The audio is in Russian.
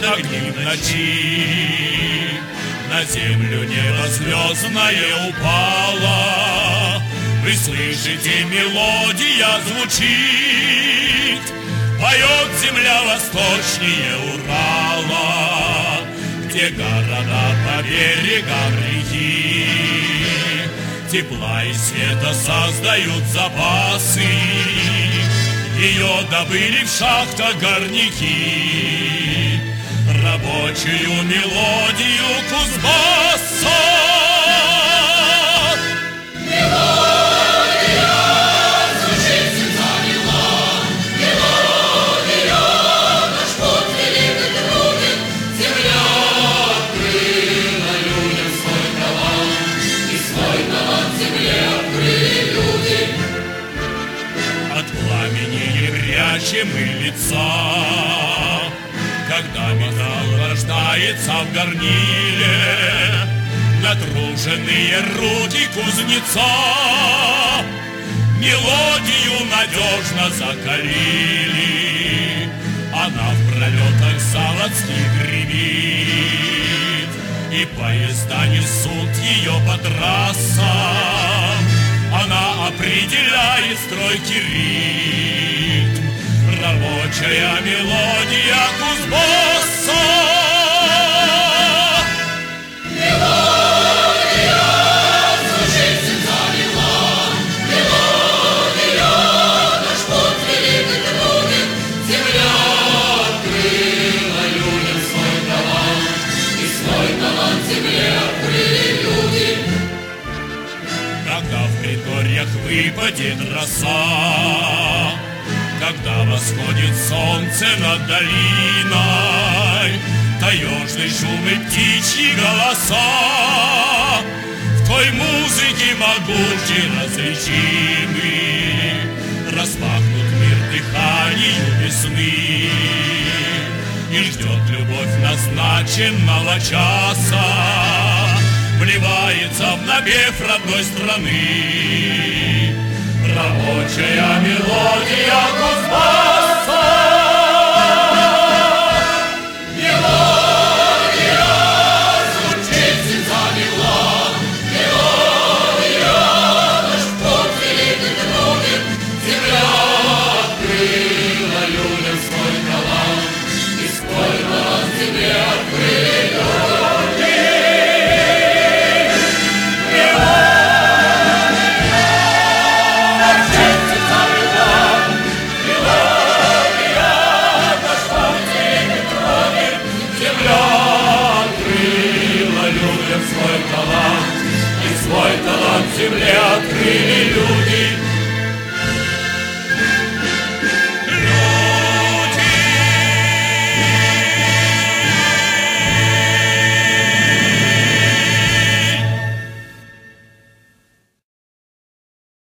огни в ночи. На землю небо звездное упало, вы слышите, мелодия звучит, поет земля восточнее Урала, где города по берегам реки тепла и света создают запасы. Ее добыли в шахтах горняки, рабочую мелодию Кузбасса. Мы лица, когда металл рождается в горниле, натруженные руки кузнеца мелодию надежно закалили. Она в пролетах заводских гремит, и поезда несут ее по трассам. Она определяет стройки ритм, рабочая мелодия Кузбасса. Мелодия звучит всегда мила, мелодия наш путь великий труден. Земля открыла людям свой талант, и свой талант земле открыли люди. Когда в предгорьях выпадет роса, когда восходит солнце над долиной, таежный шум и птичьи голоса, в той музыке могучей различимы, распахнут мир дыханию весны, и ждет любовь назначенного часа, вливается в напев родной страны. Рабочая мелодия Кузбасса. Мелодия звучит всегда мила, мелодия наш путь великий труден. Земля открыла людям свой талант, и свой талант земле открыли люди. Свой талант, и свой талант земле открыли люди.